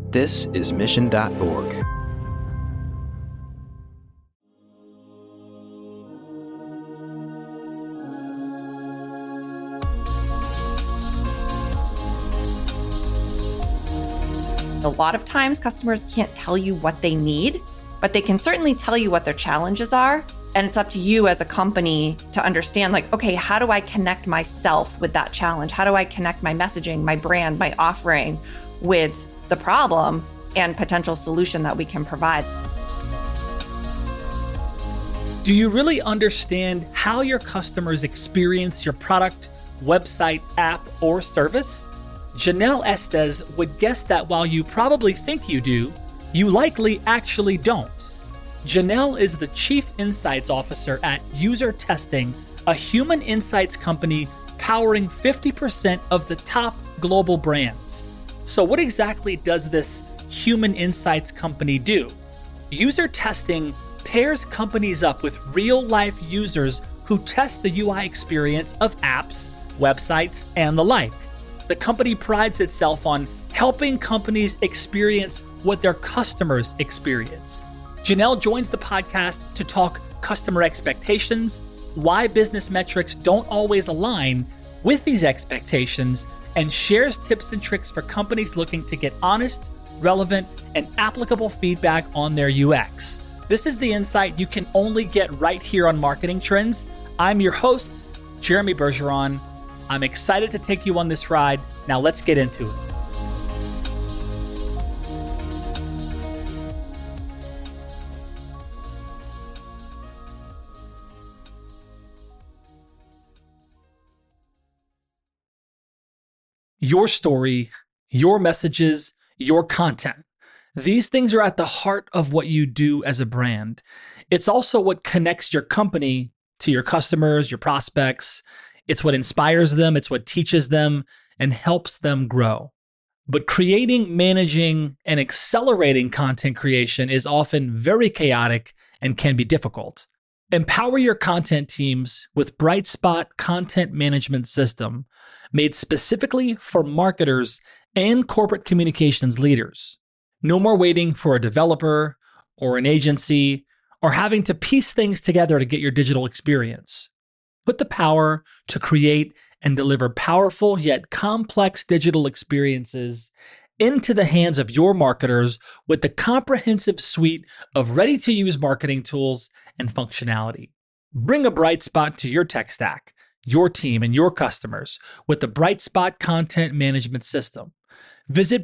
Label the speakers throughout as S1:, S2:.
S1: This is Mission.org.
S2: A lot of times customers can't tell you what they need, but they can certainly tell you what their challenges are. And it's up to you as a company to understand, like, okay, how do I connect myself with that challenge? How do I connect my messaging, my brand, my offering with the problem and potential solution that we can provide?
S3: Do you really understand how your customers experience your product, website, app, or service? Janelle Estes would guess that while you probably think you do, you likely actually don't. Janelle is the Chief Insights Officer at UserTesting, a human insights company powering 50% of the top global brands. So what exactly does this human insights company do? UserTesting pairs companies up with real-life users who test the UI experience of apps, websites, and the like. The company prides itself on helping companies experience what their customers experience. Janelle joins the podcast to talk customer expectations, why business metrics don't always align with these expectations, and shares tips and tricks for companies looking to get honest, relevant, and applicable feedback on their UX. This is the insight you can only get right here on Marketing Trends. I'm your host, Jeremy Bergeron. I'm excited to take you on this ride. Now let's get into it. Your story, your messages, your content. These things are at the heart of what you do as a brand. It's also what connects your company to your customers, your prospects. It's what inspires them, it's what teaches them, and helps them grow. But creating, managing, and accelerating content creation is often very chaotic and can be difficult. Empower your content teams with Brightspot Content Management System, made specifically for marketers and corporate communications leaders. No more waiting for a developer or an agency or having to piece things together to get your digital experience. Put the power to create and deliver powerful yet complex digital experiences into the hands of your marketers with the comprehensive suite of ready-to-use marketing tools and functionality. Bring a bright spot to your tech stack, your team, and your customers with the Brightspot Content Management System. Visit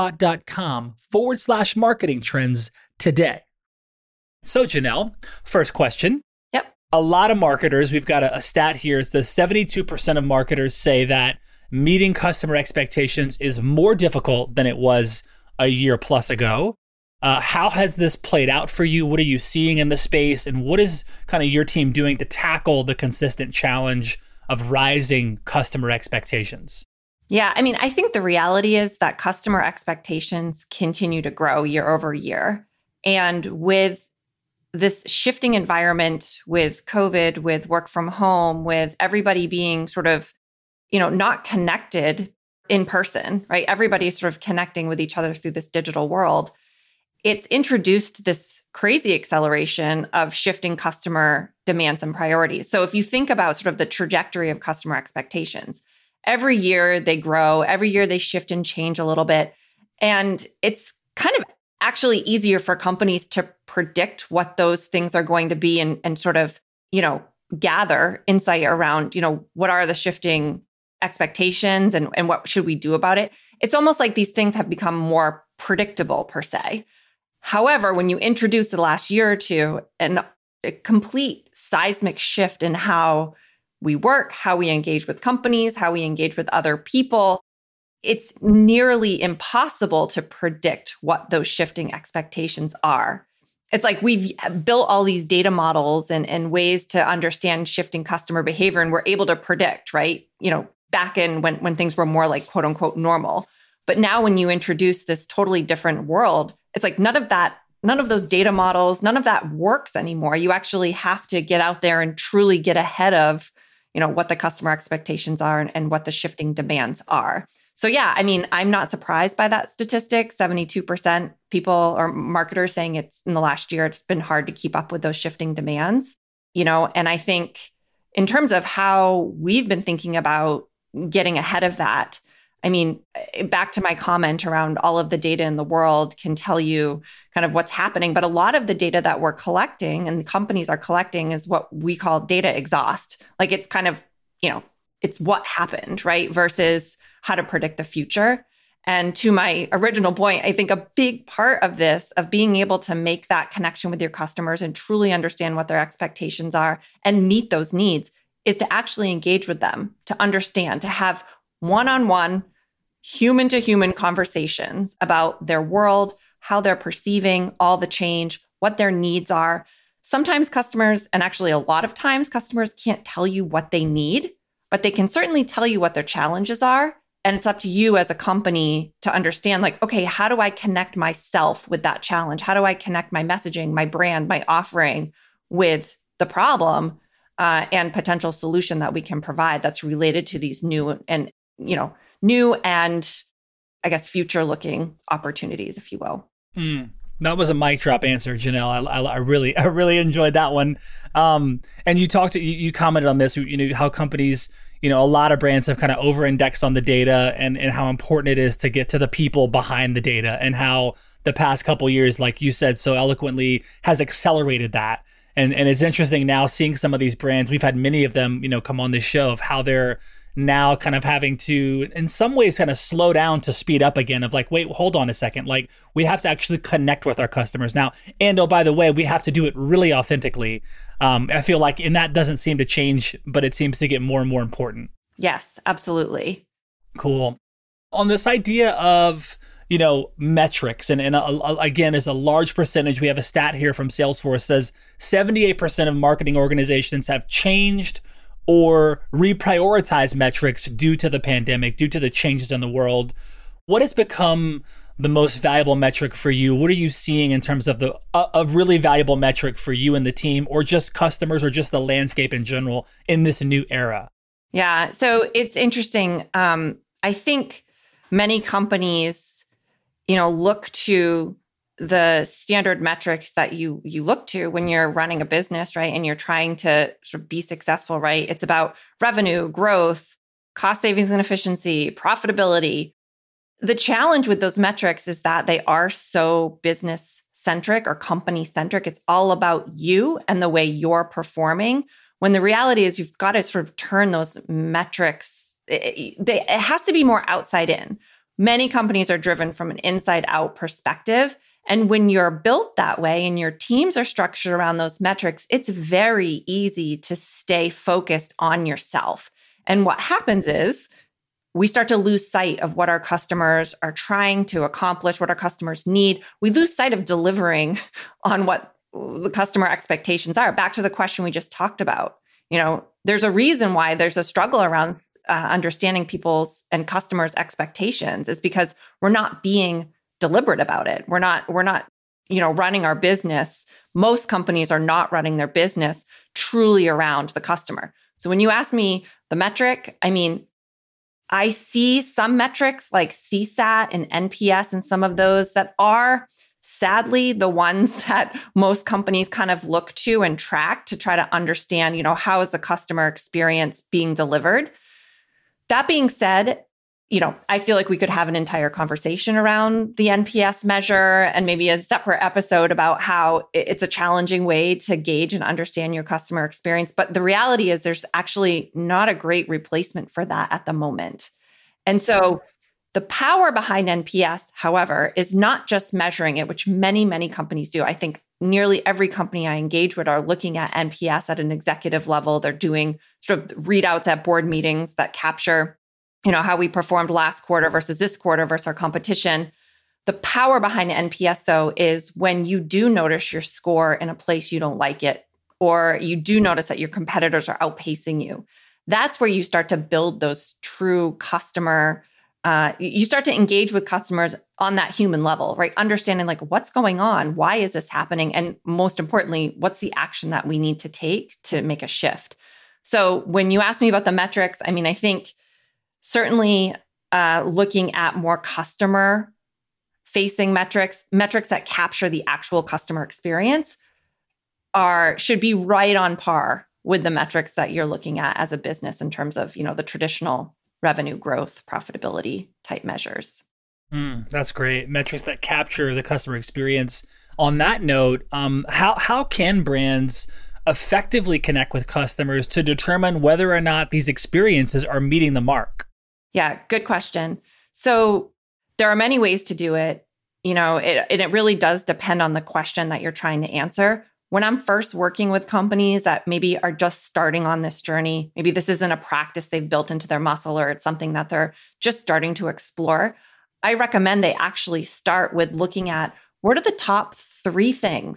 S3: brightspot.com/marketing trends today. So Janelle, first question.
S2: Yep.
S3: A lot of marketers, we've got a stat here, it says 72% of marketers say that meeting customer expectations is more difficult than it was a year plus ago. How has this played out for you? What are you seeing in the space? And what is kind of your team doing to tackle the consistent challenge of rising customer expectations?
S2: Yeah, I mean, I think the reality is that customer expectations continue to grow year over year. And with this shifting environment, with COVID, with work from home, with everybody being sort of, not connected in person, right? Everybody's sort of connecting with each other through this digital world. It's introduced this crazy acceleration of shifting customer demands and priorities. So if you think about sort of the trajectory of customer expectations, every year they grow, every year they shift and change a little bit. And it's kind of actually easier for companies to predict what those things are going to be and sort of, gather insight around, what are the shifting expectations and what should we do about it. It's almost like these things have become more predictable per se. However, when you introduce the last year or two a complete seismic shift in how we work, how we engage with companies, how we engage with other people, it's nearly impossible to predict what those shifting expectations are. It's like we've built all these data models and ways to understand shifting customer behavior, and we're able to predict, right? Back in when things were more like quote unquote normal. But now when you introduce this totally different world, it's like none of those data models, none of that works anymore. You actually have to get out there and truly get ahead of, what the customer expectations are and what the shifting demands are. So yeah, I mean, I'm not surprised by that statistic. 72% people or marketers saying it's in the last year, it's been hard to keep up with those shifting demands, and I think in terms of how we've been thinking about getting ahead of that, I mean, back to my comment around all of the data in the world can tell you kind of what's happening. But a lot of the data that we're collecting and the companies are collecting is what we call data exhaust. Like it's kind of, it's what happened, right? Versus how to predict the future. And to my original point, I think a big part of this, of being able to make that connection with your customers and truly understand what their expectations are and meet those needs, is to actually engage with them, to understand, to have one-on-one, human-to-human conversations about their world, how they're perceiving all the change, what their needs are. Sometimes customers, and actually a lot of times, customers can't tell you what they need, but they can certainly tell you what their challenges are. And it's up to you as a company to understand, like, okay, how do I connect myself with that challenge? How do I connect my messaging, my brand, my offering with the problem and potential solution that we can provide that's related to these new and I guess future-looking opportunities, if you will.
S3: That was a mic drop answer, Janelle. I really enjoyed that one. And you commented on this, how companies, a lot of brands have kind of over-indexed on the data and how important it is to get to the people behind the data, and how the past couple of years, like you said so eloquently, has accelerated that. And it's interesting now seeing some of these brands. We've had many of them, come on this show, of how they're now kind of having to, in some ways, kind of slow down to speed up again, of like, wait, hold on a second. Like, we have to actually connect with our customers now. And oh, by the way, we have to do it really authentically. I feel like, and that doesn't seem to change, but it seems to get more and more important.
S2: Yes, absolutely.
S3: Cool. On this idea of, metrics, and again, as a large percentage, we have a stat here from Salesforce says 78% of marketing organizations have changed or reprioritize metrics due to the pandemic, due to the changes in the world. What has become the most valuable metric for you? What are you seeing in terms of a really valuable metric for you and the team, or just customers, or just the landscape in general in this new era?
S2: Yeah, so it's interesting. I think many companies, look to the standard metrics that you look to when you're running a business, right? And you're trying to sort of be successful, right? It's about revenue, growth, cost savings and efficiency, profitability. The challenge with those metrics is that they are so business centric or company centric. It's all about you and the way you're performing. When the reality is you've got to sort of turn those metrics. It has to be more outside in. Many companies are driven from an inside out perspective. And when you're built that way and your teams are structured around those metrics, it's very easy to stay focused on yourself. And what happens is we start to lose sight of what our customers are trying to accomplish, what our customers need. We lose sight of delivering on what the customer expectations are. Back to the question we just talked about. There's a reason why there's a struggle around understanding people's and customers' expectations, is because we're not being deliberate about it. We're not, running our business. Most companies are not running their business truly around the customer. So when you ask me the metric, I mean, I see some metrics like CSAT and NPS and some of those that are sadly the ones that most companies kind of look to and track to try to understand, how is the customer experience being delivered? That being said, I feel like we could have an entire conversation around the NPS measure and maybe a separate episode about how it's a challenging way to gauge and understand your customer experience. But the reality is there's actually not a great replacement for that at the moment. And so the power behind NPS, however, is not just measuring it, which many, many companies do. I think nearly every company I engage with are looking at NPS at an executive level. They're doing sort of readouts at board meetings that capture how we performed last quarter versus this quarter versus our competition. The power behind NPS, though, is when you do notice your score in a place you don't like it, or you do notice that your competitors are outpacing you. That's where you start to build those true customer. You start to engage with customers on that human level, right? Understanding like what's going on, why is this happening, and most importantly, what's the action that we need to take to make a shift. So when you ask me about the metrics, I mean, I think certainly looking at more customer facing metrics that capture the actual customer experience should be right on par with the metrics that you're looking at as a business in terms of, the traditional revenue growth, profitability type measures.
S3: That's great. Metrics that capture the customer experience. On that note, how can brands effectively connect with customers to determine whether or not these experiences are meeting the mark?
S2: Yeah, good question. So there are many ways to do it. It really does depend on the question that you're trying to answer. When I'm first working with companies that maybe are just starting on this journey, maybe this isn't a practice they've built into their muscle or it's something that they're just starting to explore, I recommend they actually start with looking at what are the top 3 to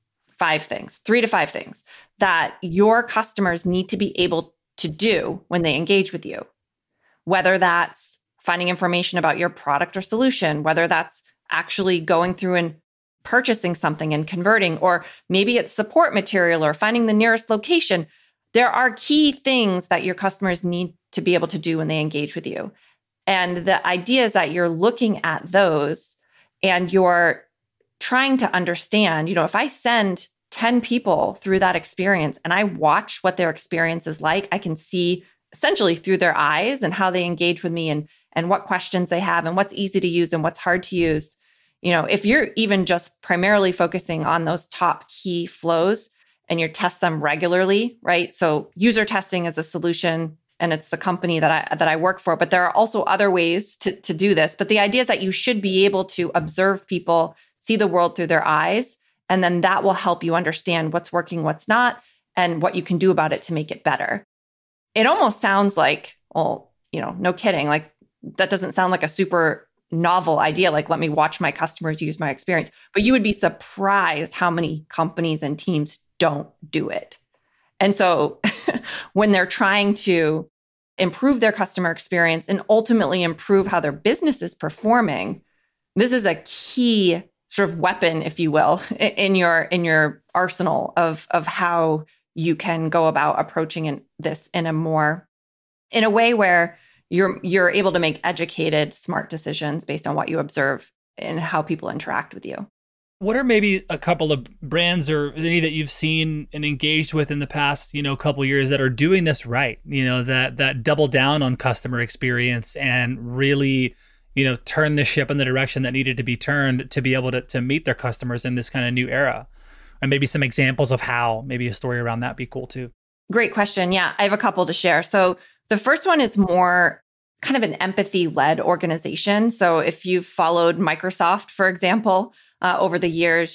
S2: 5 things that your customers need to be able to do when they engage with you. Whether that's finding information about your product or solution, whether that's actually going through and purchasing something and converting, or maybe it's support material or finding the nearest location. There are key things that your customers need to be able to do when they engage with you. And the idea is that you're looking at those and you're trying to understand, if I send 10 people through that experience and I watch what their experience is like, I can see essentially through their eyes and how they engage with me and what questions they have and what's easy to use and what's hard to use. If you're even just primarily focusing on those top key flows and you test them regularly, right? So user testing is a solution and it's the company that I work for, but there are also other ways to do this. But the idea is that you should be able to observe people, see the world through their eyes, and then that will help you understand what's working, what's not, and what you can do about it to make it better. It almost sounds like, well, no kidding. Like that doesn't sound like a super novel idea. Like, let me watch my customers use my experience. But you would be surprised how many companies and teams don't do it. And so when they're trying to improve their customer experience and ultimately improve how their business is performing, this is a key sort of weapon, if you will, in your arsenal of how you can go about approaching this in a way where you're able to make educated, smart decisions based on what you observe and how people interact with you.
S3: What are maybe a couple of brands or any that you've seen and engaged with in the past, couple of years that are doing this right? That double down on customer experience and really, turn the ship in the direction that needed to be turned to be able to meet their customers in this kind of new era. And maybe some examples of how, maybe a story around that be cool too.
S2: Great question. Yeah, I have a couple to share. So the first one is more kind of an empathy-led organization. So if you've followed Microsoft, for example, over the years,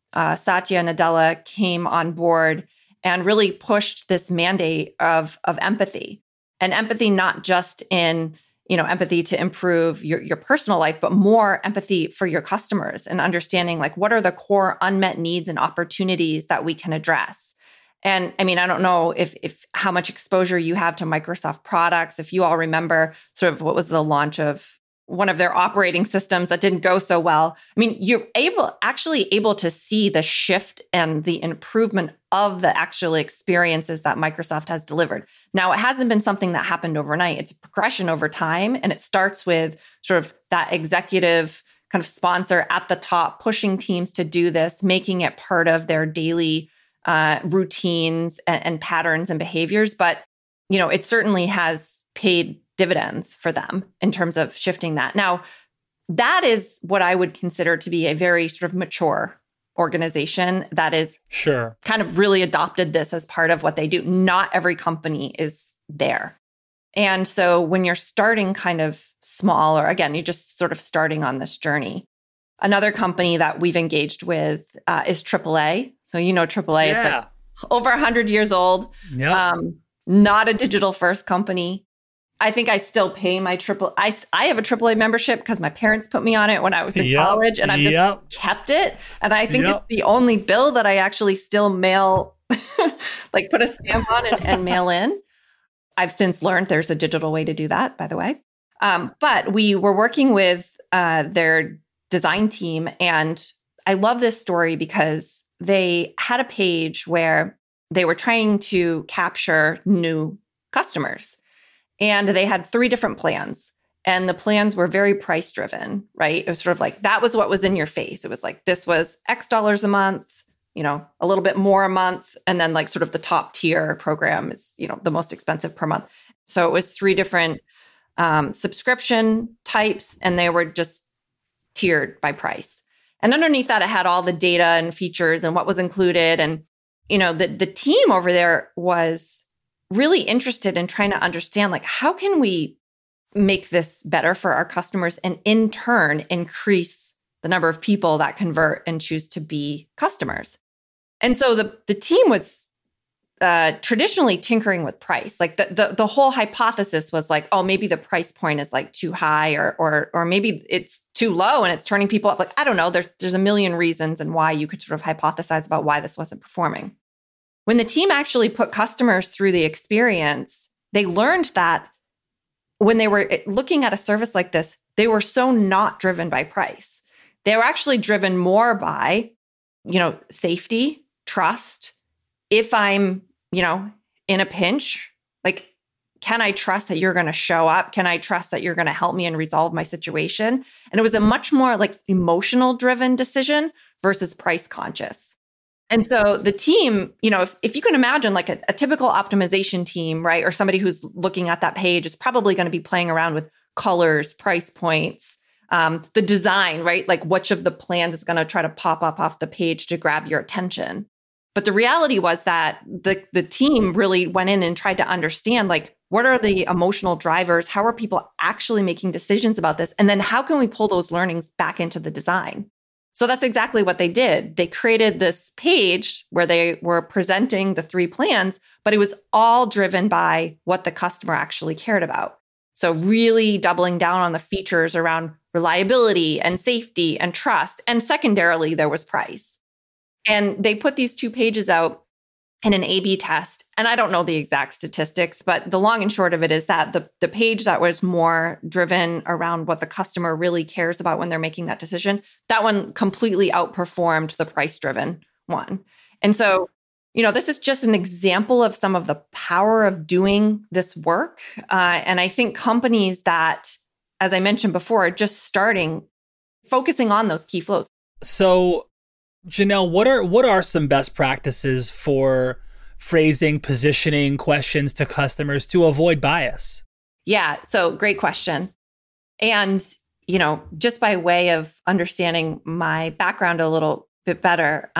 S2: Satya Nadella came on board and really pushed this mandate of empathy, and empathy not just in empathy to improve your personal life, but more empathy for your customers and understanding like what are the core unmet needs and opportunities that we can address. And I mean, I don't know if how much exposure you have to Microsoft products. If you all remember sort of what was the launch of one of their operating systems that didn't go so well. I mean, you're actually able to see the shift and the improvement of the actual experiences that Microsoft has delivered. Now, it hasn't been something that happened overnight. It's a progression over time. And it starts with sort of that executive kind of sponsor at the top, pushing teams to do this, making it part of their daily routines and patterns and behaviors. But, it certainly has paid dividends for them in terms of shifting that. Now, that is what I would consider to be a very sort of mature organization that is
S3: sure
S2: kind of really adopted this as part of what they do. Not every company is there. And so when you're starting kind of small, or again, you're just sort of starting on this journey. Another company that we've engaged with is AAA. So AAA,
S3: yeah.
S2: It's like over 100 years old,
S3: yep.
S2: Not a digital first company. I think I still pay my I have a AAA membership because my parents put me on it when I was in college, and I've just kept it. And I think it's the only bill that I actually still mail, like put a stamp on and mail in. I've since learned there's a digital way to do that, by the way. But we were working with their design team, and I love this story because they had a page where they were trying to capture new customers. And they had 3 different plans. And the plans were very price driven, right? It was sort of like, that was what was in your face. It was like, this was X dollars a month, a little bit more a month. And then like sort of the top tier program is, the most expensive per month. So it was 3 different subscription types, and they were just tiered by price. And underneath that, it had all the data and features and what was included. And, the team over there was really interested in trying to understand, like, how can we make this better for our customers and in turn increase the number of people that convert and choose to be customers. And so the team was traditionally tinkering with price. Like the whole hypothesis was like, oh, maybe the price point is like too high or maybe it's too low and it's turning people off. Like, I don't know, there's a million reasons and why you could sort of hypothesize about why this wasn't performing. When the team actually put customers through the experience, they learned that when they were looking at a service like this, they were so not driven by price. They were actually driven more by, safety, trust. If I'm, in a pinch, like, can I trust that you're going to show up? Can I trust that you're going to help me and resolve my situation? And it was a much more like emotional driven decision versus price conscious. And so the team, if you can imagine like a typical optimization team, right? Or somebody who's looking at that page is probably going to be playing around with colors, price points, the design, right? Like which of the plans is going to try to pop up off the page to grab your attention. But the reality was that the team really went in and tried to understand, like, what are the emotional drivers? How are people actually making decisions about this? And then how can we pull those learnings back into the design? So that's exactly what they did. They created this page where they were presenting the 3 plans, but it was all driven by what the customer actually cared about. So really doubling down on the features around reliability and safety and trust. And secondarily, there was price. And they put these 2 pages out in an A/B test. And I don't know the exact statistics, but the long and short of it is that the page that was more driven around what the customer really cares about when they're making that decision, that one completely outperformed the price-driven one. And so, this is just an example of some of the power of doing this work. And I think companies that, as I mentioned before, are just starting, focusing on those key flows.
S3: So, Janelle, what are some best practices for phrasing, positioning questions to customers to avoid bias?
S2: Yeah, so great question. And, just by way of understanding my background a little bit better,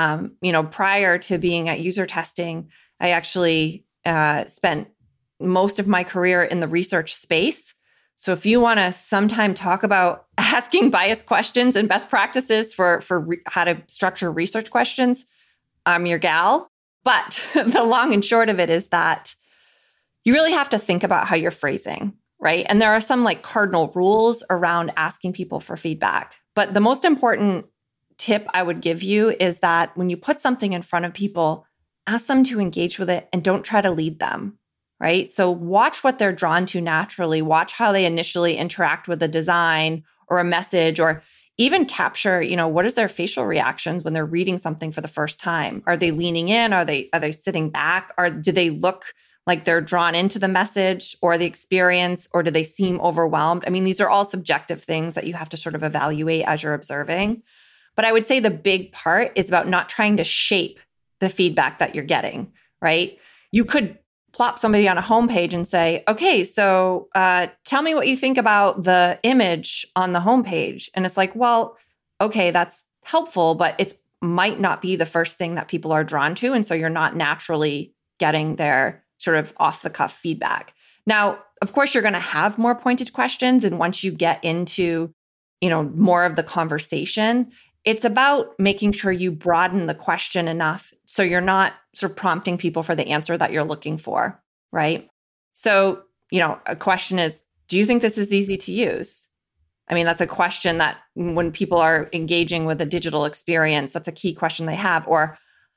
S2: prior to being at UserTesting, I actually spent most of my career in the research space. So if you want to sometime talk about asking bias questions and best practices for how to structure research questions, I'm your gal. But the long and short of it is that you really have to think about how you're phrasing, right? And there are some like cardinal rules around asking people for feedback. But the most important tip I would give you is that when you put something in front of people, ask them to engage with it and don't try to lead them. Right? So watch what they're drawn to naturally. Watch how they initially interact with a design or a message, or even capture, what is their facial reactions when they're reading something for the first time? Are they leaning in? Are they sitting back? Or do they look like they're drawn into the message or the experience, or do they seem overwhelmed? I mean, these are all subjective things that you have to sort of evaluate as you're observing. But I would say the big part is about not trying to shape the feedback that you're getting, right? You could plop somebody on a homepage and say, okay, so tell me what you think about the image on the homepage. And it's like, well, okay, that's helpful, but it might not be the first thing that people are drawn to. And so you're not naturally getting their sort of off the cuff feedback. Now, of course, you're going to have more pointed questions. And once you get into, more of the conversation, it's about making sure you broaden the question enough so you're not sort of prompting people for the answer that you're looking for, right? So, a question is, do you think this is easy to use? I mean, that's a question that when people are engaging with a digital experience, that's a key question they have. Or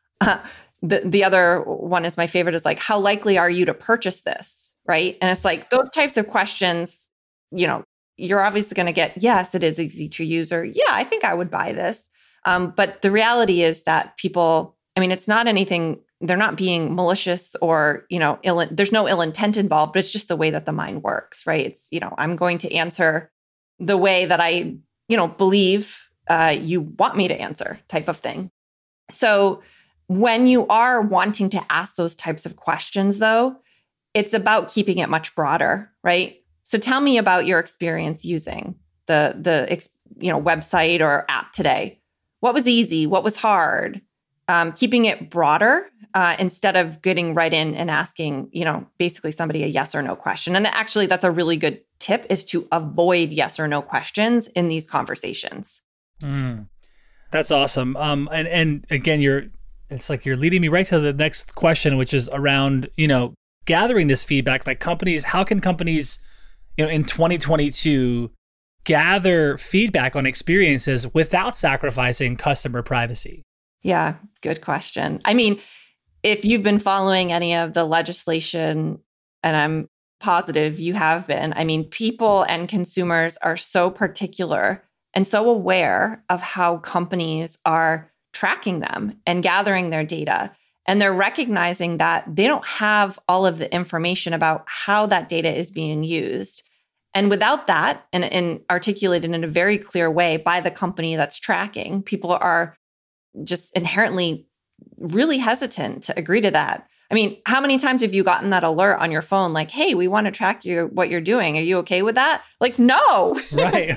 S2: the other one is my favorite is like, how likely are you to purchase this, right? And it's like those types of questions, you're obviously going to get, yes, it is easy to use, or yeah, I think I would buy this. But the reality is that people, it's not anything they're not being malicious or, there's no ill intent involved, but it's just the way that the mind works, right? It's, I'm going to answer the way that I, believe you want me to answer type of thing. So when you are wanting to ask those types of questions, though, it's about keeping it much broader, right? So tell me about your experience using the website or app today. What was easy? What was hard? Keeping it broader instead of getting right in and asking, basically somebody a yes or no question. And actually, that's a really good tip, is to avoid yes or no questions in these conversations.
S3: That's awesome. And again, it's like you're leading me right to the next question, which is around, gathering this feedback. Like how can companies, in 2022 gather feedback on experiences without sacrificing customer privacy?
S2: Yeah, good question. I mean, if you've been following any of the legislation, and I'm positive you have been, I mean, people and consumers are so particular and so aware of how companies are tracking them and gathering their data. And they're recognizing that they don't have all of the information about how that data is being used. And without that, and articulated in a very clear way by the company that's tracking, people are just inherently really hesitant to agree to that. I mean, how many times have you gotten that alert on your phone? Like, hey, we want to track what you're doing. Are you okay with that? Like, no.
S3: Right.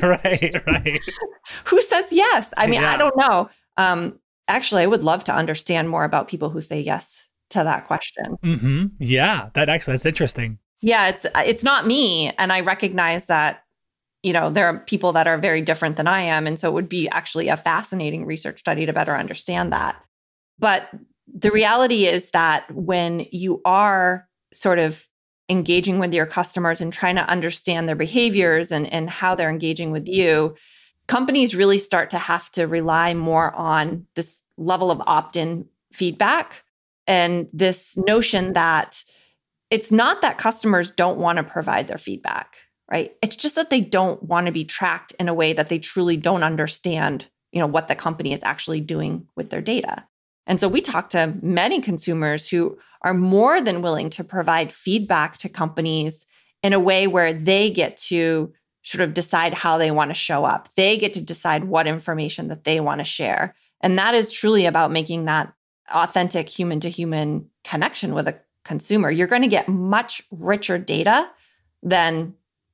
S2: Who says yes? I mean, yeah. I don't know. Actually, I would love to understand more about people who say yes to that question.
S3: Mm-hmm. Yeah, that's interesting.
S2: Yeah, it's not me. And I recognize that, there are people that are very different than I am. And so it would be actually a fascinating research study to better understand that. But the reality is that when you are sort of engaging with your customers and trying to understand their behaviors and how they're engaging with you, companies really start to have to rely more on this level of opt-in feedback and this notion that it's not that customers don't want to provide their feedback, right? It's just that they don't want to be tracked in a way that they truly don't understand, what the company is actually doing with their data. And so we talk to many consumers who are more than willing to provide feedback to companies in a way where they get to sort of decide how they want to show up. They get to decide what information that they want to share. And that is truly about making that authentic human-to-human connection with a consumer. You're going to get much richer data than,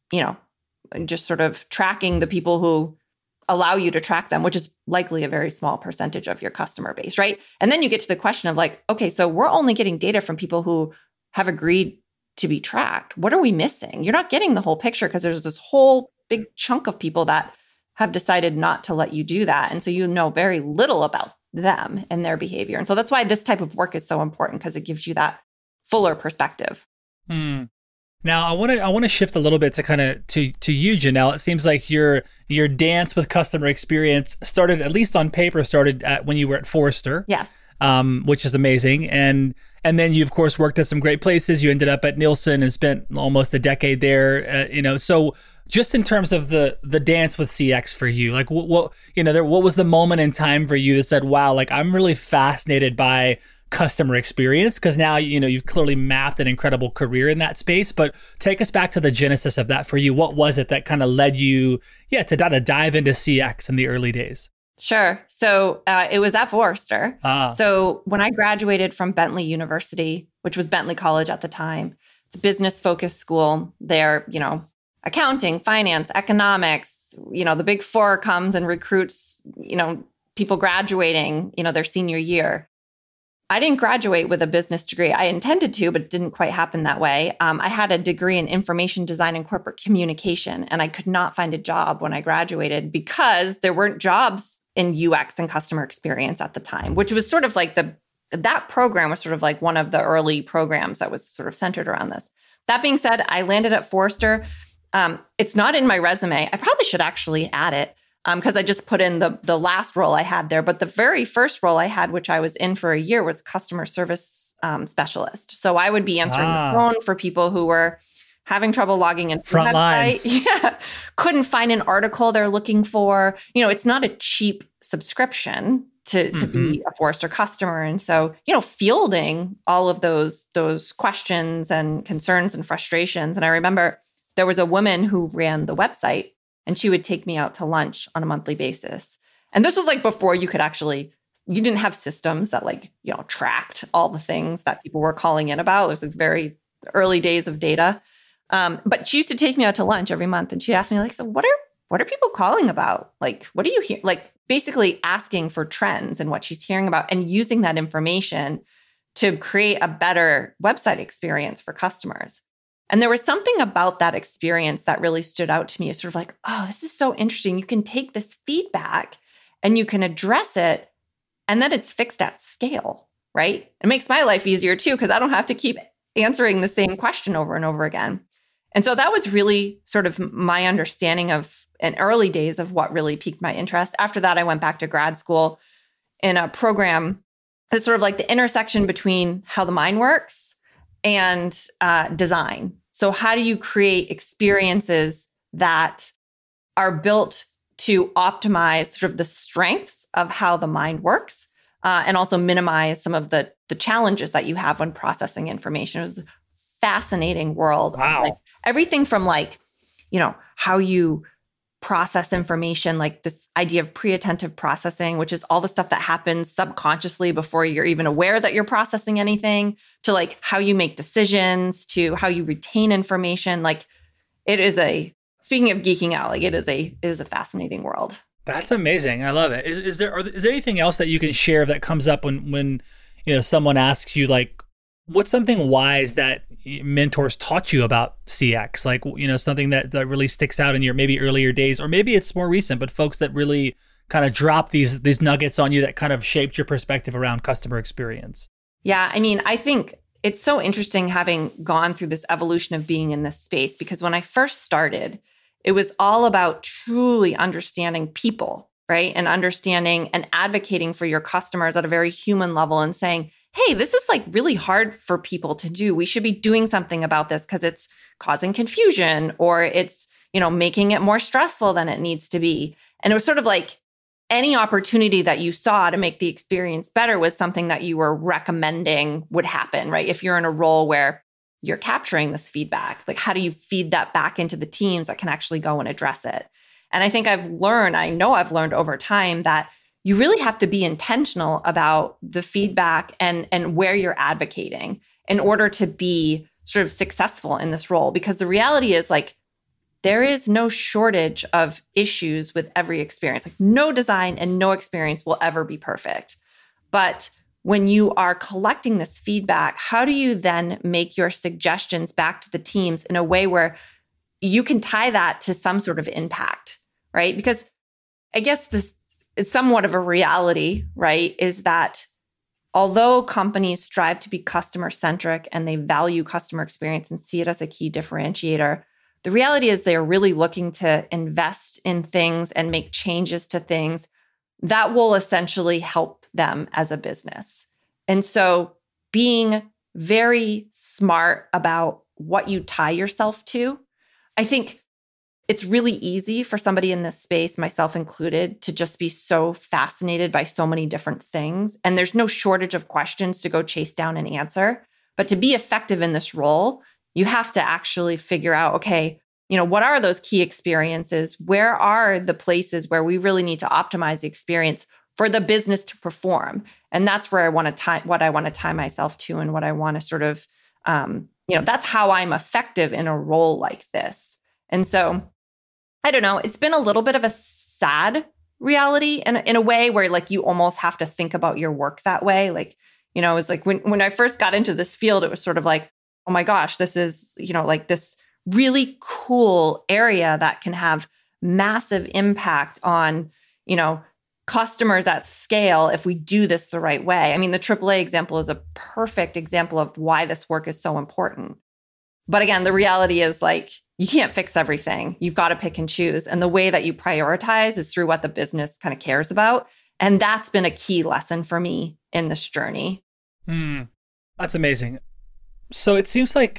S2: just sort of tracking the people who allow you to track them, which is likely a very small percentage of your customer base, right? And then you get to the question of like, okay, so we're only getting data from people who have agreed to be tracked. What are we missing? You're not getting the whole picture because there's this whole big chunk of people that have decided not to let you do that. And so you know very little about them and their behavior. And so that's why this type of work is so important, because it gives you that fuller perspective.
S3: Now, I want to shift a little bit to kind of to you, Janelle. It seems like your dance with customer experience started, at least on paper, when you were at Forrester.
S2: Yes.
S3: Which is amazing. And then you, of course, worked at some great places. You ended up at Nielsen and spent almost a decade there. So just in terms of the dance with CX for you, like what was the moment in time for you that said, wow, like I'm really fascinated by customer experience? Because now, you've clearly mapped an incredible career in that space, but take us back to the genesis of that for you. What was it that kind of led you, to dive into CX in the early days?
S2: Sure. So it was at Forrester. So when I graduated from Bentley University, which was Bentley College at the time, it's a business-focused school. They're, accounting, finance, economics, the Big Four comes and recruits, people graduating, their senior year. I didn't graduate with a business degree. I intended to, but it didn't quite happen that way. I had a degree in information design and corporate communication, and I could not find a job when I graduated because there weren't jobs in UX and customer experience at the time, which was sort of like that program was sort of like one of the early programs that was sort of centered around this. That being said, I landed at Forrester. It's not in my resume. I probably should actually add it because I just put in the last role I had there. But the very first role I had, which I was in for a year, was customer service specialist. So I would be answering the phone for people who were having trouble logging into the
S3: Front
S2: website.
S3: lines.
S2: Yeah. Couldn't find an article they're looking for. It's not a cheap subscription to be a Forrester customer. And so, fielding all of those questions and concerns and frustrations. And I remember there was a woman who ran the website, and she would take me out to lunch on a monthly basis. And this was like before you didn't have systems that tracked all the things that people were calling in about. It was like very early days of data. But she used to take me out to lunch every month, and she'd ask me so what are people calling about? What do you hear? Basically asking for trends and what she's hearing about, and using that information to create a better website experience for customers. And there was something about that experience that really stood out to me. It's sort of oh, this is so interesting. You can take this feedback and you can address it, and then it's fixed at scale, right? It makes my life easier too, because I don't have to keep answering the same question over and over again. And so that was really sort of my understanding of in early days of what really piqued my interest. After that, I went back to grad school in a program that's sort of the intersection between how the mind works and design. So how do you create experiences that are built to optimize sort of the strengths of how the mind works, and also minimize some of the challenges that you have when processing information? It was a fascinating world.
S3: Wow.
S2: Everything from how you process information, this idea of pre-attentive processing, which is all the stuff that happens subconsciously before you're even aware that you're processing anything, to how you make decisions, to how you retain information. It is speaking of geeking out, it is a fascinating world.
S3: That's amazing. I love it. Is there anything else that you can share that comes up when someone asks you what's something wise that mentors taught you about CX? Something that really sticks out in your maybe earlier days, or maybe it's more recent, but folks that really kind of drop these nuggets on you that kind of shaped your perspective around customer experience.
S2: Yeah. I think it's so interesting having gone through this evolution of being in this space, because when I first started, it was all about truly understanding people, right? And understanding and advocating for your customers at a very human level and saying, hey, this is really hard for people to do. We should be doing something about this because it's causing confusion, or it's, making it more stressful than it needs to be. And it was sort of any opportunity that you saw to make the experience better was something that you were recommending would happen, right? If you're in a role where you're capturing this feedback, how do you feed that back into the teams that can actually go and address it? And I think I've learned over time that you really have to be intentional about the feedback and where you're advocating in order to be sort of successful in this role. Because the reality is there is no shortage of issues with every experience. No design and no experience will ever be perfect. But when you are collecting this feedback, how do you then make your suggestions back to the teams in a way where you can tie that to some sort of impact, right? Because I guess this is somewhat of a reality, right? Is that although companies strive to be customer-centric and they value customer experience and see it as a key differentiator, the reality is they're really looking to invest in things and make changes to things that will essentially help them as a business. And so being very smart about what you tie yourself to, I think it's really easy for somebody in this space, myself included, to just be so fascinated by so many different things. And there's no shortage of questions to go chase down and answer. But to be effective in this role, you have to actually figure out, okay, what are those key experiences? Where are the places where we really need to optimize the experience for the business to perform? And that's where I want to tie myself to, and what I want to sort of, that's how I'm effective in a role like this. And so, I don't know, it's been a little bit of a sad reality in a way where you almost have to think about your work that way. It's when I first got into this field, it was sort of oh my gosh, this is, this really cool area that can have massive impact on, customers at scale if we do this the right way. The AAA example is a perfect example of why this work is so important. But again, the reality is you can't fix everything. You've got to pick and choose. And the way that you prioritize is through what the business kind of cares about. And that's been a key lesson for me in this journey.
S3: That's amazing. So it seems like,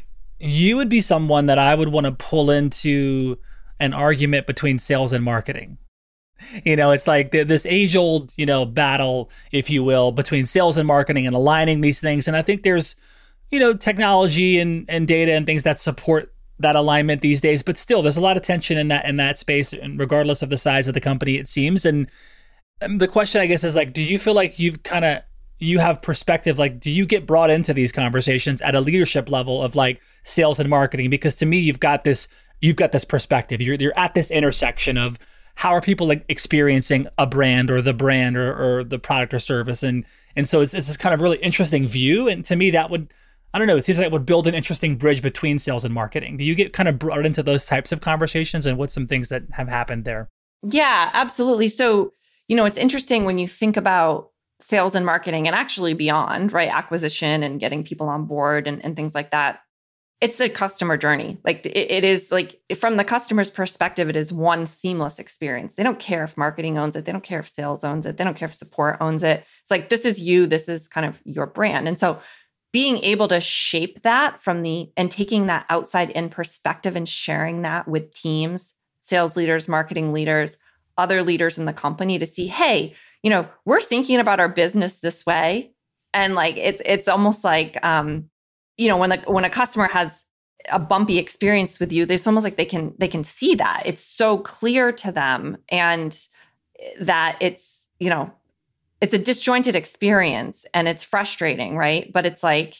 S3: you would be someone that I would want to pull into an argument between sales and marketing. It's like this age-old, battle, if you will, between sales and marketing and aligning these things. And I think there's, technology and data and things that support that alignment these days. But still, there's a lot of tension in that space, and regardless of the size of the company, it seems. And the question, I guess, is like, do you feel like you have perspective? Like, do you get brought into these conversations at a leadership level of like sales and marketing? Because to me, you've got this perspective. You're at this intersection of how are people like experiencing a brand or the product or service, and so it's this kind of really interesting view. And to me, that would, I don't know, it seems like it would build an interesting bridge between sales and marketing. Do you get kind of brought into those types of conversations, and what's some things that have happened there?
S2: Yeah, absolutely. So it's interesting when you think about sales and marketing, and actually beyond, right? Acquisition and getting people on board and things like that. It's a customer journey. Like it is like, from the customer's perspective, it is one seamless experience. They don't care if marketing owns it. They don't care if sales owns it. They don't care if support owns it. It's like, this is you. This is kind of your brand. And so being able to shape that and taking that outside in perspective and sharing that with teams, sales leaders, marketing leaders, other leaders in the company to see, hey, we're thinking about our business this way. And like, it's almost like, when a customer has a bumpy experience with you, it's almost like they can see that. It's so clear to them, and that it's a disjointed experience and it's frustrating, right? But it's like,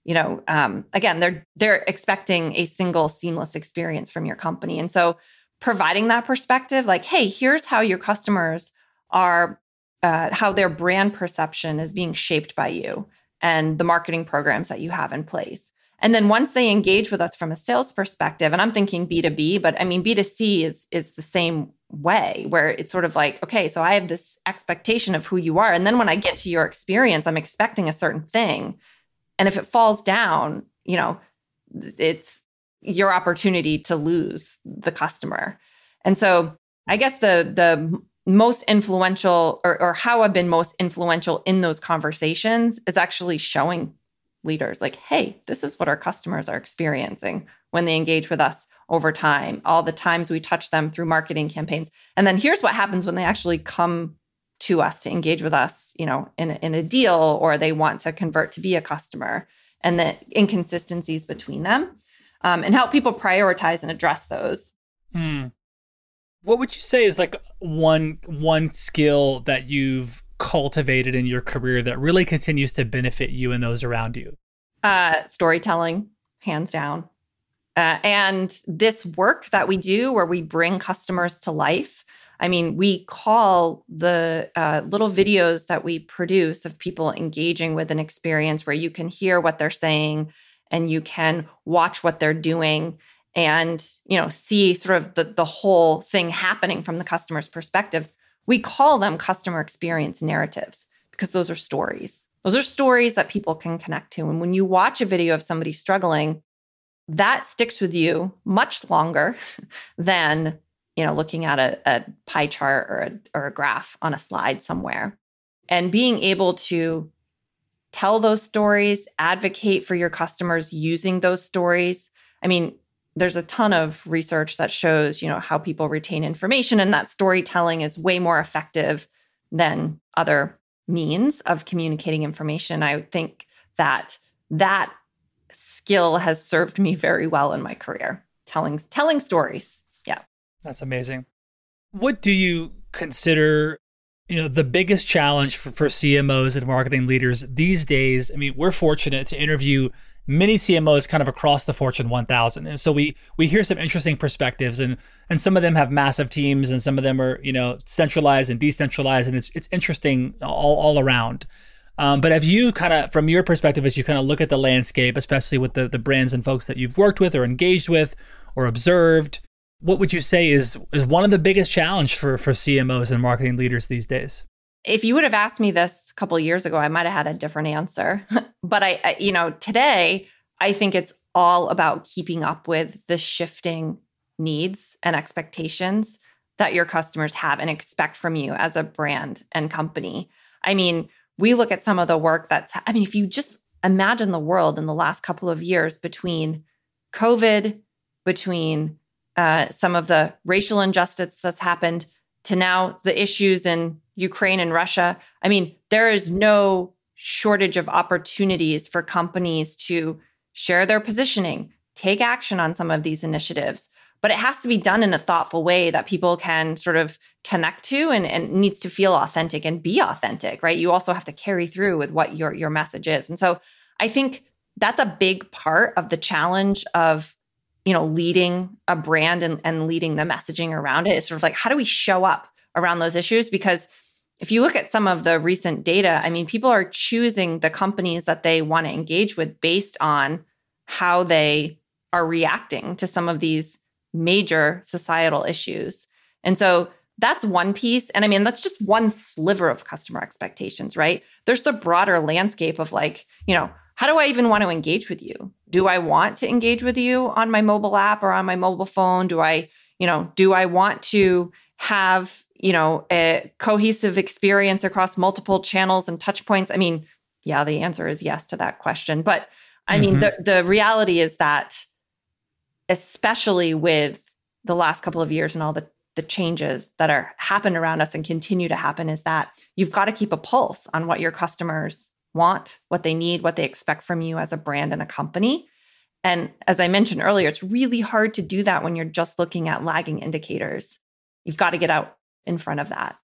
S2: again, they're expecting a single seamless experience from your company. And so providing that perspective, like, hey, here's how your customers are, how their brand perception is being shaped by you and the marketing programs that you have in place. And then once they engage with us from a sales perspective, and I'm thinking B2B, but I mean, B2C is the same way, where it's sort of like, okay, so I have this expectation of who you are. And then when I get to your experience, I'm expecting a certain thing. And if it falls down, it's your opportunity to lose the customer. And so I guess the most influential, or how I've been most influential in those conversations, is actually showing leaders like, hey, this is what our customers are experiencing when they engage with us over time, all the times we touch them through marketing campaigns. And then here's what happens when they actually come to us to engage with us, in a deal, or they want to convert to be a customer, and the inconsistencies between them, and help people prioritize and address those.
S3: What would you say is like one skill that you've cultivated in your career that really continues to benefit you and those around you?
S2: Storytelling, hands down. And this work that we do where we bring customers to life, I mean, we call the little videos that we produce of people engaging with an experience, where you can hear what they're saying and you can watch what they're doing, and see sort of the whole thing happening from the customer's perspectives. We call them customer experience narratives, because those are stories. Those are stories that people can connect to. And when you watch a video of somebody struggling, that sticks with you much longer than looking at a pie chart or a graph on a slide somewhere. And being able to tell those stories, advocate for your customers using those stories. I mean, there's a ton of research that shows, how people retain information, and that storytelling is way more effective than other means of communicating information. I think that skill has served me very well in my career, telling stories. Yeah.
S3: That's amazing. What do you consider, the biggest challenge for CMOs and marketing leaders these days? I mean, we're fortunate to interview many CMOs kind of across the Fortune 1000. And so we hear some interesting perspectives, and some of them have massive teams, and some of them are, centralized and decentralized, and it's interesting all around. But have you kind of, from your perspective, as you kind of look at the landscape, especially with the brands and folks that you've worked with or engaged with or observed, what would you say is one of the biggest challenge for CMOs and marketing leaders these days?
S2: If you would have asked me this a couple of years ago, I might have had a different answer. But I today, I think it's all about keeping up with the shifting needs and expectations that your customers have and expect from you as a brand and company. I mean, we look at some of the work if you just imagine the world in the last couple of years between COVID, between some of the racial injustice that's happened, to now the issues in Ukraine and Russia. I mean, there is no shortage of opportunities for companies to share their positioning, take action on some of these initiatives. But it has to be done in a thoughtful way that people can sort of connect to and needs to feel authentic and be authentic, right? You also have to carry through with what your message is. And so I think that's a big part of the challenge of, leading a brand and leading the messaging around it. Is sort of like, how do we show up around those issues? Because if you look at some of the recent data, I mean, people are choosing the companies that they want to engage with based on how they are reacting to some of these major societal issues. And so that's one piece. And I mean, that's just one sliver of customer expectations, right? There's the broader landscape of like, how do I even want to engage with you? Do I want to engage with you on my mobile app or on my mobile phone? Do I want to have, a cohesive experience across multiple channels and touch points? I mean, yeah, the answer is yes to that question. But I mean, the reality is that, especially with the last couple of years and all the changes that are happened around us and continue to happen, is that you've got to keep a pulse on what your customers want, what they need, what they expect from you as a brand and a company. And as I mentioned earlier, it's really hard to do that when you're just looking at lagging indicators. You've got to get out in front of that.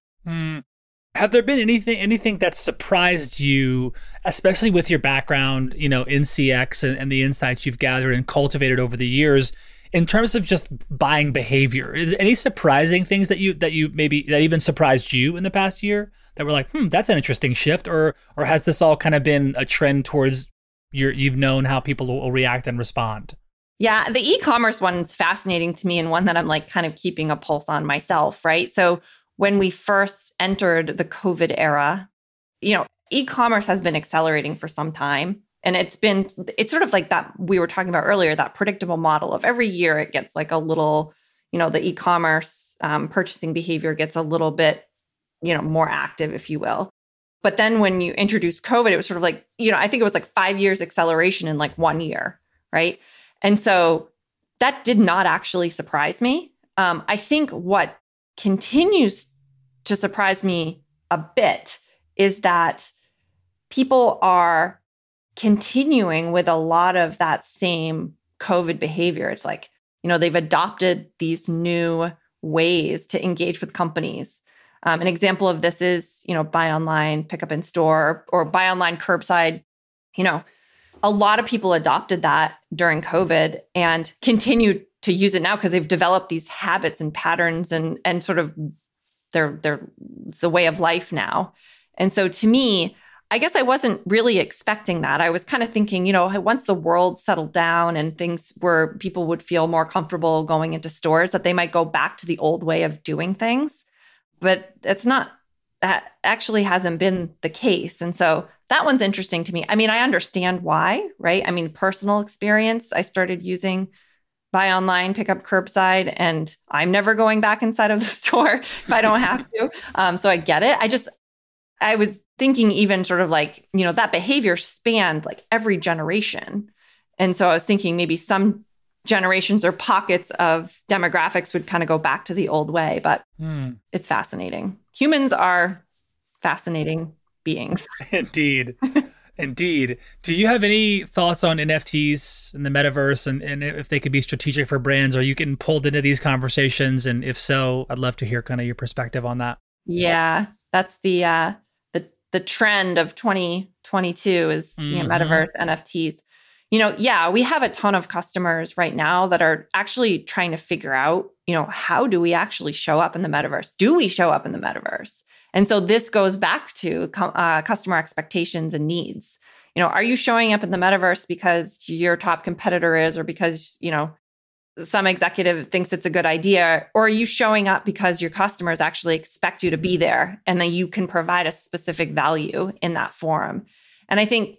S3: Have there been anything that surprised you, especially with your background, in CX and the insights you've gathered and cultivated over the years, in terms of just buying behavior? Is there any surprising things that even surprised you in the past year that were like, that's an interesting shift, or has this all kind of been a trend towards you've known how people will react and respond?
S2: Yeah, the e-commerce one's fascinating to me, and one that I'm like kind of keeping a pulse on myself, right? So when we first entered the COVID era, e-commerce has been accelerating for some time. And it's sort of like that we were talking about earlier, that predictable model of every year it gets like a little, the e-commerce purchasing behavior gets a little bit, more active, if you will. But then when you introduce COVID, it was sort of like, I think it was like 5 years acceleration in like 1 year, right? And so that did not actually surprise me. I think what continues to surprise me a bit is that people are continuing with a lot of that same COVID behavior. It's like, they've adopted these new ways to engage with companies. An example of this is, buy online, pick up in store, or buy online, curbside. A lot of people adopted that during COVID and continue to use it now because they've developed these habits and patterns and sort of it's a way of life now. And so to me, I guess I wasn't really expecting that. I was kind of thinking, once the world settled down and things where people would feel more comfortable going into stores, that they might go back to the old way of doing things. But that actually hasn't been the case. And so that one's interesting to me. I mean, I understand why, right? I mean, personal experience, I started using buy online, pick up curbside, and I'm never going back inside of the store if I don't have to. So I get it. I was thinking even sort of like, that behavior spanned like every generation. And so I was thinking maybe some generations or pockets of demographics would kind of go back to the old way, but it's fascinating. Humans are fascinating beings.
S3: Indeed. Indeed. Do you have any thoughts on NFTs and the metaverse and if they could be strategic for brands? Are you getting pulled into these conversations? And if so, I'd love to hear kind of your perspective on that.
S2: Yeah, that's the trend of 2022 is metaverse, NFTs. We have a ton of customers right now that are actually trying to figure out, how do we actually show up in the metaverse? Do we show up in the metaverse? And so this goes back to customer expectations and needs. Are you showing up in the metaverse because your top competitor is, or because, some executive thinks it's a good idea, or are you showing up because your customers actually expect you to be there and that you can provide a specific value in that forum? And I think,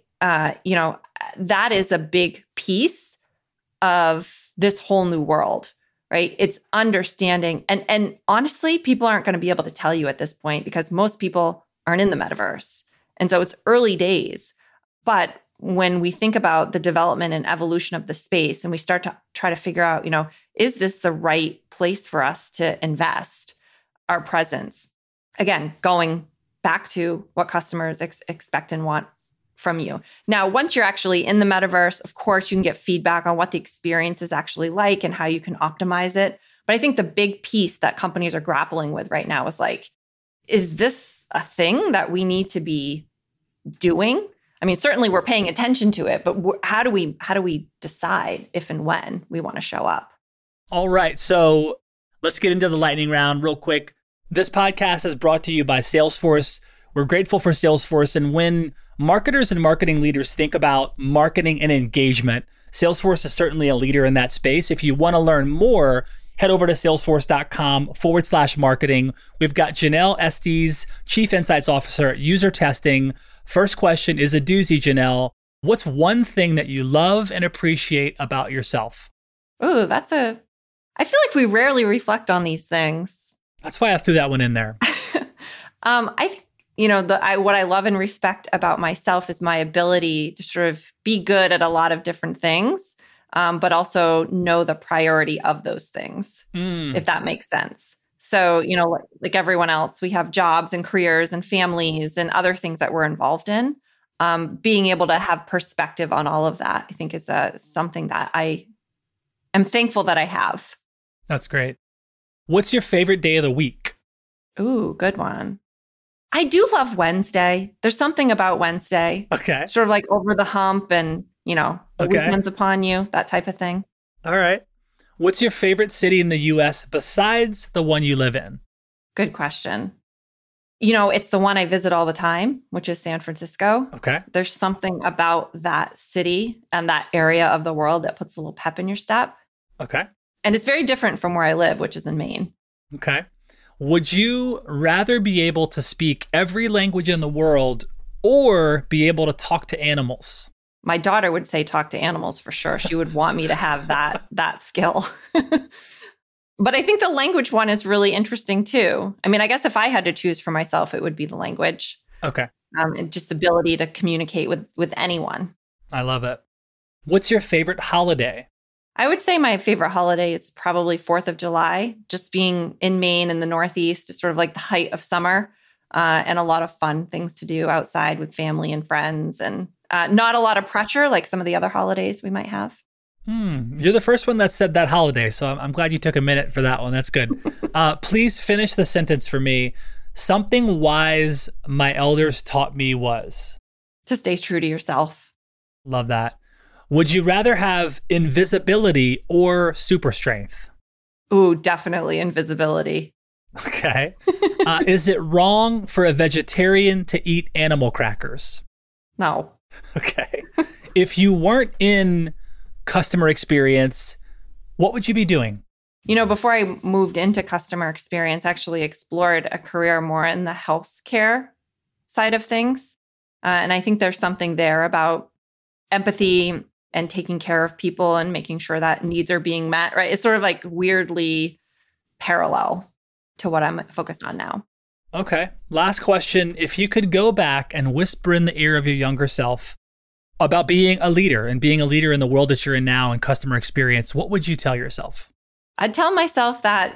S2: that is a big piece of this whole new world, right? It's understanding. And honestly, people aren't going to be able to tell you at this point because most people aren't in the metaverse. And so it's early days. But when we think about the development and evolution of the space and we start to try to figure out, is this the right place for us to invest our presence? Again, going back to what customers expect and want from you. Now, once you're actually in the metaverse, of course, you can get feedback on what the experience is actually like and how you can optimize it. But I think the big piece that companies are grappling with right now is like, is this a thing that we need to be doing? I mean, certainly we're paying attention to it, but how do we decide if and when we want to show up?
S3: All right. So let's get into the lightning round real quick. This podcast is brought to you by Salesforce. We're grateful for Salesforce. And when marketers and marketing leaders think about marketing and engagement, Salesforce is certainly a leader in that space. If you want to learn more, head over to salesforce.com/marketing. We've got Janelle Estes, Chief Insights Officer at User Testing. First question is a doozy, Janelle. What's one thing that you love and appreciate about yourself?
S2: Oh, I feel like we rarely reflect on these things.
S3: That's why I threw that one in there.
S2: I think, what I love and respect about myself is my ability to sort of be good at a lot of different things, but also know the priority of those things, if that makes sense. So, like everyone else, we have jobs and careers and families and other things that we're involved in. Being able to have perspective on all of that, I think is something that I am thankful that I have.
S3: That's great. What's your favorite day of the week?
S2: Ooh, good one. I do love Wednesday. There's something about Wednesday.
S3: Okay.
S2: Sort of like over the hump and, the weekend's upon you, that type of thing.
S3: All right. What's your favorite city in the U.S. besides the one you live in?
S2: Good question. It's the one I visit all the time, which is San Francisco.
S3: Okay.
S2: There's something about that city and that area of the world that puts a little pep in your step.
S3: Okay.
S2: And it's very different from where I live, which is in Maine.
S3: Okay. Would you rather be able to speak every language in the world or be able to talk to animals?
S2: My daughter would say talk to animals for sure. She would want me to have that skill. But I think the language one is really interesting too. I mean, I guess if I had to choose for myself, it would be the language.
S3: Okay.
S2: And just ability to communicate with anyone.
S3: I love it. What's your favorite holiday?
S2: I would say my favorite holiday is probably 4th of July. Just being in Maine in the Northeast is sort of like the height of summer and a lot of fun things to do outside with family and friends and not a lot of pressure like some of the other holidays we might have.
S3: You're the first one that said that holiday, so I'm glad you took a minute for that one. That's good. Please finish the sentence for me. Something wise my elders taught me was?
S2: To stay true to yourself.
S3: Love that. Would you rather have invisibility or super strength?
S2: Ooh, definitely invisibility.
S3: Okay. Is it wrong for a vegetarian to eat animal crackers?
S2: No.
S3: Okay. If you weren't in customer experience, what would you be doing?
S2: Before I moved into customer experience, I actually explored a career more in the healthcare side of things. And I think there's something there about empathy and taking care of people and making sure that needs are being met, right? It's sort of like weirdly parallel to what I'm focused on now.
S3: Okay. Last question. If you could go back and whisper in the ear of your younger self about being a leader and being a leader in the world that you're in now in customer experience, what would you tell yourself?
S2: I'd tell myself that,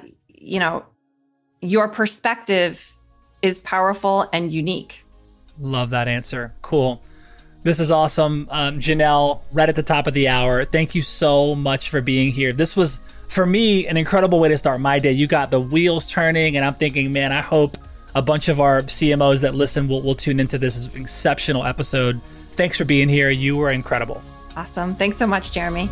S2: your perspective is powerful and unique.
S3: Love that answer. Cool. This is awesome. Janelle, right at the top of the hour, thank you so much for being here. This was, for me, an incredible way to start my day. You got the wheels turning, and I'm thinking, man, I hope a bunch of our CMOs that listen will tune into this exceptional episode. Thanks for being here. You were incredible.
S2: Awesome. Thanks so much, Jeremy.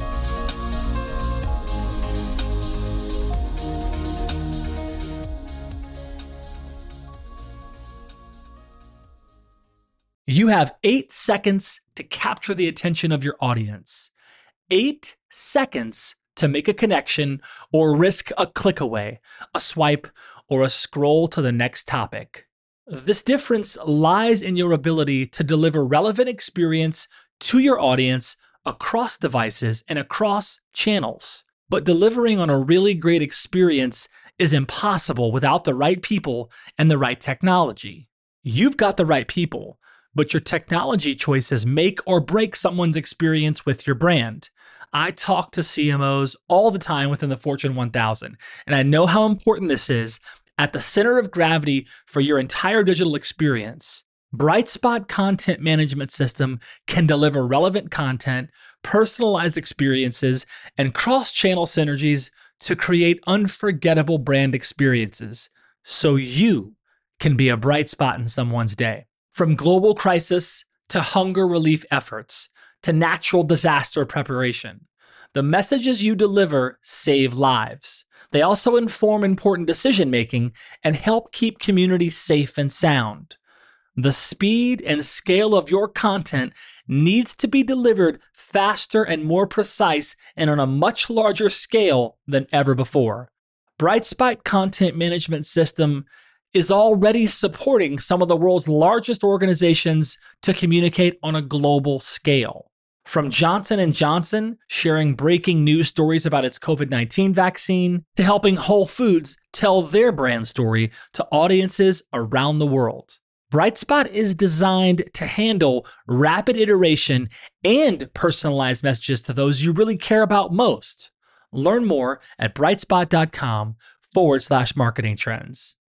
S3: You have 8 seconds to capture the attention of your audience. 8 seconds to make a connection or risk a click away, a swipe, or a scroll to the next topic. This difference lies in your ability to deliver relevant experience to your audience across devices and across channels. But delivering on a really great experience is impossible without the right people and the right technology. You've got the right people, but your technology choices make or break someone's experience with your brand. I talk to CMOs all the time within the Fortune 1000, and I know how important this is at the center of gravity for your entire digital experience. Brightspot Content Management System can deliver relevant content, personalized experiences, and cross-channel synergies to create unforgettable brand experiences, so you can be a bright spot in someone's day. From global crisis to hunger relief efforts to natural disaster preparation, the messages you deliver save lives. They also inform important decision-making and help keep communities safe and sound. The speed and scale of your content needs to be delivered faster and more precise and on a much larger scale than ever before. Brightspot Content Management System is already supporting some of the world's largest organizations to communicate on a global scale. From Johnson & Johnson sharing breaking news stories about its COVID-19 vaccine, to helping Whole Foods tell their brand story to audiences around the world. Brightspot is designed to handle rapid iteration and personalized messages to those you really care about most. Learn more at brightspot.com/marketing trends.